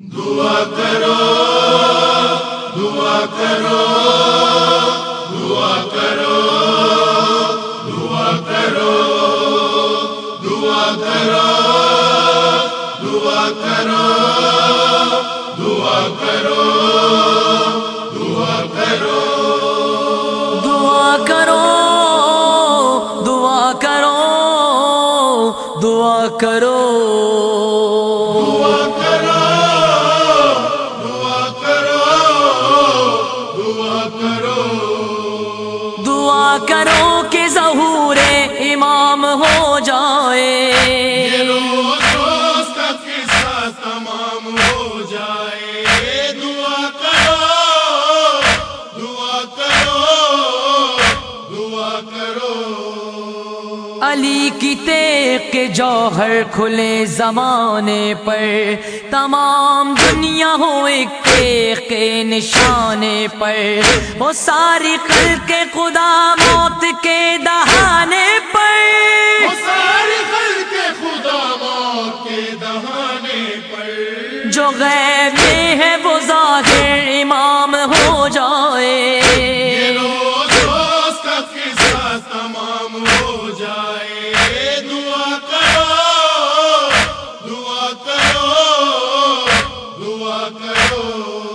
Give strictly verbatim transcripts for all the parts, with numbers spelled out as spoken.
دعا کرو دعا کرو دعا کرو دعا کرو دعا کرو دعا کرو دعا کرو دعا کرو دعا کرو دعا کرو دعا کرو دعا کرو کہ ظہور امام ہو جائے، یہ روز روز کا قصہ تمام ہو جائے۔ دعا کرو دعا کرو دعا کرو علی کی تیغ کے جوہر کھلے زمانے پر، تمام دنیا ہو ایک تیغ کے نشانے پر، وہ ساری خلق خدا موت کے دہانے پر، وہ ساری خلق خدا موت کے دہانے پر، جو غیب میں ہے وہ ظاہر امام ہو جائے، یہ روز روز کا قصہ تمام ہو جائے۔ دعا کرو دعا کرو دعا کرو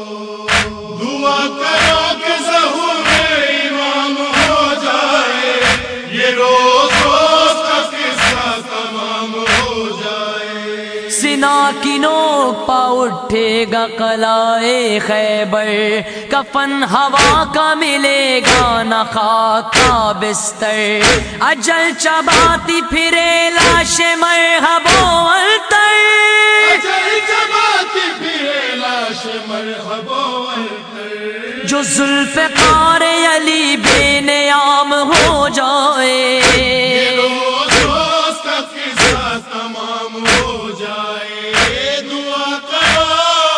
دعا کرو کہ ظہور امام ہو جائے، یہ روز روز کا قصہ تمام ہو جائے۔ سنا کی نوک پا اٹھے گا قلعہ خیبر، کفن ہوا کا ملے گا نہ خاک کا بستر، اجل چباتی پھرے لاش مرحب و التر، اجل چباتی پھرے لاش مرحب و التر، جو ذوالفقار علی بے نیام ہو جائے، یہ روز روز کا قصہ تمام ہو جائے۔ دعا کرو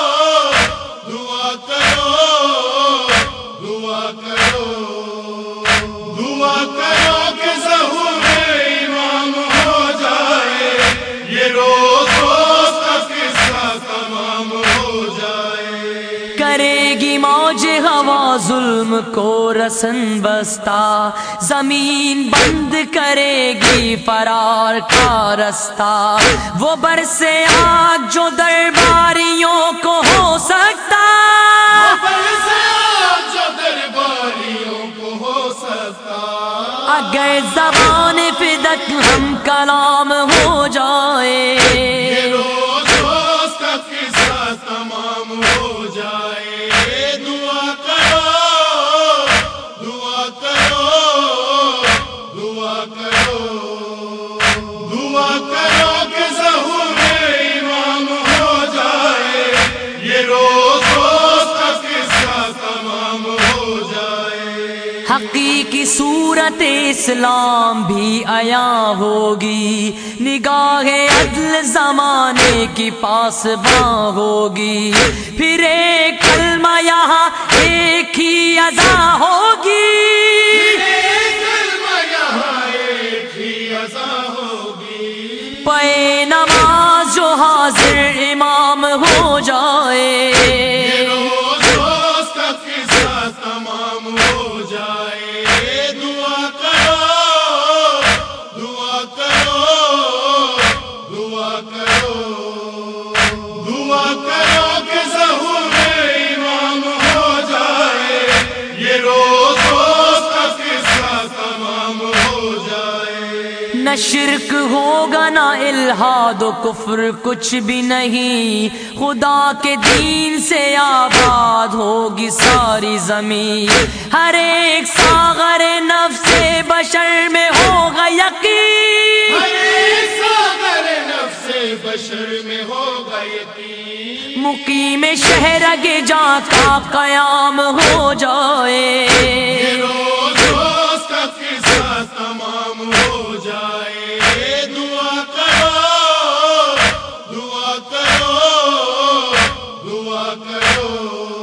دعا کرو دعا کرو دعا کرو کہ ظہور امام ہو جائے، یہ روز روز کا قصہ تمام ہو جائے۔ کرے گی موج ہوا ظلم کو رسن بستہ، زمین بند کرے گی فرار کا رستہ، وہ برسے آگ جو درباریوں کو ہو سکتا، برسے آگ جو درباریوں کو ہو سکتا، اگر زبان فدق ہم کلام ہو جائے، یہ روز روز کا قصہ تمام ہو جائے۔ دعا کرو دعا کرو دعا کرو دعا کرو کہ ظہور امام ہو جائے، یہ روز روز کا قصہ تمام ہو جائے۔ حقیقی صورت اسلام بھی عیاں ہوگی، نگاہ عدل زمانے کی پاسباں ہوگی، پھر ایک کلمہ یہاں ایک ہی اذا ہوگی، ایک کلمہ یہاں ایک ہی اذا ہوگی، پے نماز جو حاضر امام ہو جائے، یہ روز روز کا قصہ تمام ہو جائے۔ دعا کرو دعا کرو دعا کرو دعا کرو کہ ظہور امام ہو جائے، یہ روز روز کا قصہ تمام ہو جائے۔ نہ شرک ہوگا نہ الحاد و کفر کچھ بھی نہیں، خدا کے دین سے آباد ہوگی ساری زمین، ہر ایک ساغر نفس بشر میں ہوگا یقین، ہر ایک ساغر نفس بشر میں ہوگا یقین، مقیم شہر اگے جا کا قیام ہو جائے، یہ روز روز کا قصہ تمام ہو جائے۔ دعا کرو دعا کرو دعا کرو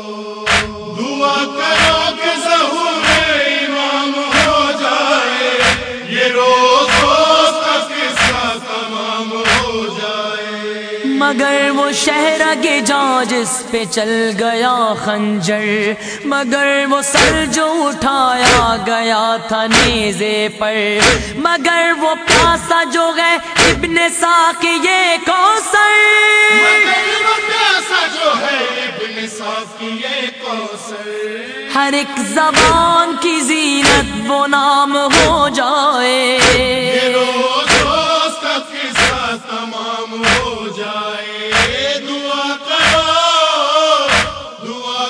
دعا کرو کہ ظہور امام ہو جائے، یہ روز روز کا قصہ تمام ہو جائے۔ مگر وہ شہرگ جاں جس پہ چل گیا خنجر، مگر وہ سر جو اٹھایا گیا تھا نیزے پر، مگر وہ پیاسا جو ہے ابن ساقی یہ کوثر، مگر وہ پیاسا جو ہے ابن ساقی یہ کوثر، ہر ایک زبان کی زینت وہ نام ہو جائے، یہ روز روز کا قصہ تمام ہو جائے، دعا کرو دعا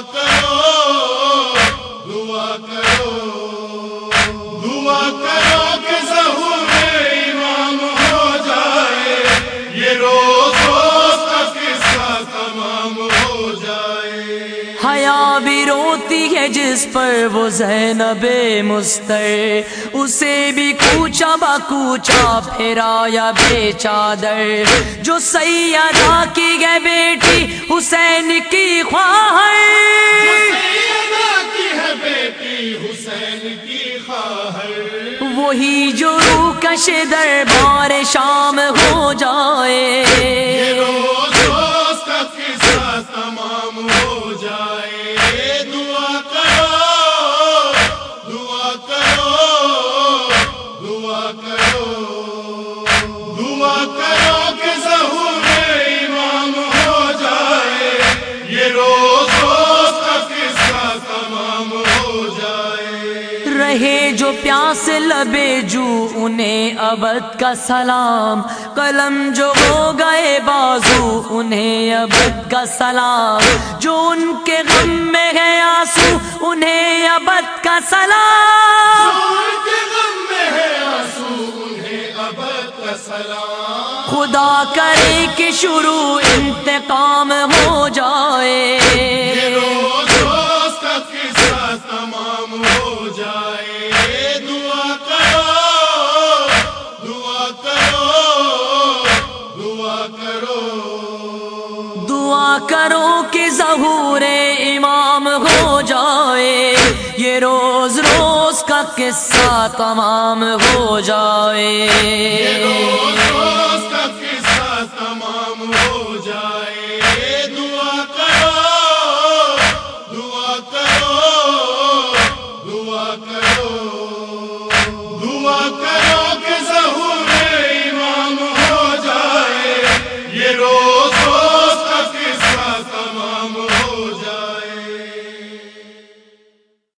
کرو دعا کرو دعا کرو کہ ظہور امام ہو جائے، یہ روز روز کا قصہ تمام ہو جائے۔ حیا بھی روتی ہے جس پر وہ زینب مستر، اسے بھی کوچا با کوچا پھرایا بے چادر، جو سیدہ کی ہے بیٹی حسین کی خواہر، جو سیدہ کی ہے بیٹی حسین کی خواہر، وہی جو روکش دربار شام ہو جائے، یہ روز روز کا قصہ تمام ہو جائے، دعا کرو دعا کرو دعا کرو دعا کرو کہ ظہور امام ہو جائے، یہ روز روز کا قصہ تمام ہو جائے۔ رہے جو پیاس لبے جو انہیں ابد کا سلام، قلم جو ہو گئے بازو انہیں ابد کا سلام، جو ان کے غم میں ہے آنسو انہیں ابد کا سلام، جو ان کے غم میں ہے آنسو انہیں ابد کا سلام، خدا کرے کہ شروع انتقام ہو جائے، یہ روز روز کا قصہ تمام ہو جائے، دعا کرو دعا کرو دعا کرو دعا کرو کہ ظہور امام ہو جائے، یہ روز روز کا قصہ تمام ہو جائے، یہ روز روز کا قصہ تمام ہو جائے، دعا کرو دعا کرو دعا کرو